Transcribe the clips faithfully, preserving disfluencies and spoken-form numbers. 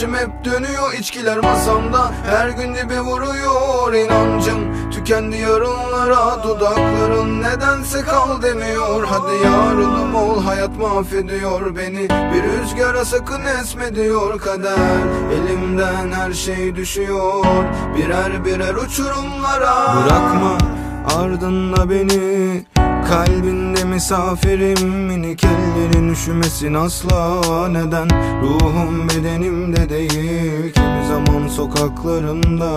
başım hep dönüyor, içkiler masamda her gün dibe vuruyor. İnancım tükendi yarınlara, dudakların nedense kal demiyor. Hadi yarınım ol, hayat mahvediyor beni, bir rüzgara sakın esme diyor kader. Elimden her şey düşüyor, birer birer uçurumlara. Bırakma ardında beni, kalbinde misafirim. Minik ellerin üşümesin asla, neden? Ruhum bedenimde değil, kimi zaman sokaklarında.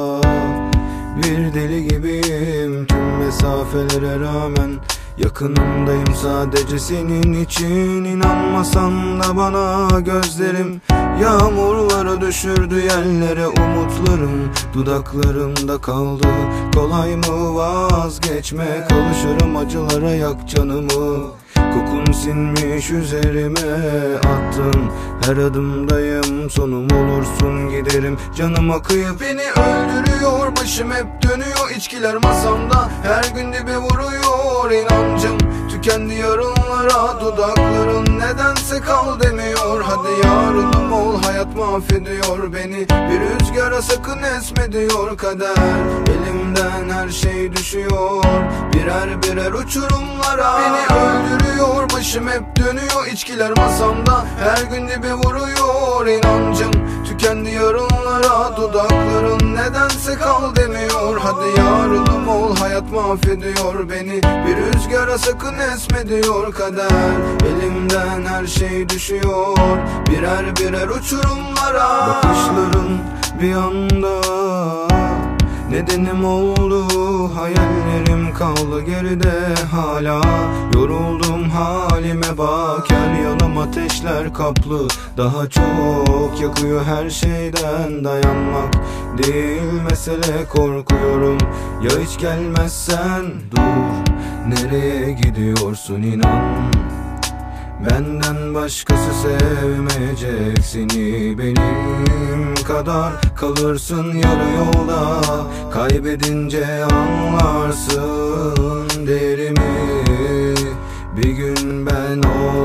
Bir deli gibiyim, tüm mesafelere rağmen yakınındayım sadece senin için. İnanmasan da bana gözlerim yağmurlara düşürdü yerlere. Umutlarım dudaklarımda kaldı, kolay mı vazgeçmek? Alışırım acılara, yak canımı. Kokun sinmiş üzerime attın, her adımdayım sonum olursun giderim. Canıma kıyıp beni öldürüyor, başım hep dönüyor, içkiler masamda her gün dibe vuruyor. İnancım tükendi yarınlara, dudakların nedense kal demiyor. Hadi yarınım ol, hayat mahvediyor beni, bir rüzgara sakın esme diyor kader. Elimden her şey düşüyor, birer birer uçurumlara. Beni öldürüyor, başım hep dönüyor, içkiler masamda her gün dibe vuruyor. İnancım tükendi yarınlara, dudakların nedense kal demiyor. Hadi yarınım ol, hayat mahvediyor beni, bir rüzgara sakın esme diyor kader. Elimden her şey düşüyor, birer birer uçurumlara. Bakışların bir anda nedenim oldu, hayallerim kaldı geride hala. Yoruldum halime bak, her yanım ateşler kaplı, daha çok yakıyor her şeyden. Dayanmak değil mesele, korkuyorum ya hiç gelmezsen. Dur, nereye gidiyorsun inan, benden başkası sevmeyecek seni benim kadar. Kalırsın yarı yolda, kaybedince anlarsın değerimi. Bir gün ben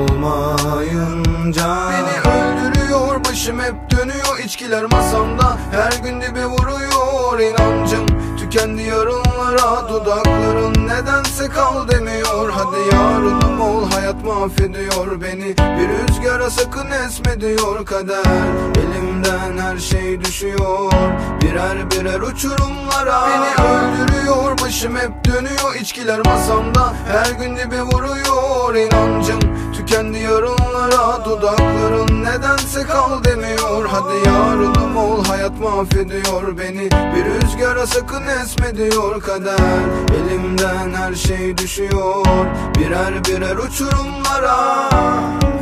olmayınca beni öldürüyor, başım hep dönüyor, içkiler masamda her gün dibe vuruyor. İnancım tükendi yarınlara, dudakların nedense kal demiyor. Hadi yarınım ol, hayat mahvediyor beni, bir rüzgara sakın esme diyor kader. Elimden her şey düşüyor, birer birer uçurumlara. Beni öldürüyor, başım hep dönüyor, içkiler masamda her gün dibe vuruyor. İnancım tükendi yarınlara, dudakların nedense kal demiyor. Hadi yarınım ol, hayat mahvediyor beni, bir rüzgara sakın esme diyor kader. Elimden her şey düşüyor, birer birer uçurumlara.